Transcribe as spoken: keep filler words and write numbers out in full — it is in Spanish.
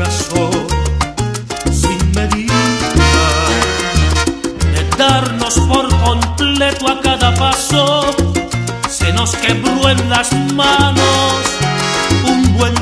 corazón sin medida, de darnos por completo a cada paso. Se nos quebró en las manos un buen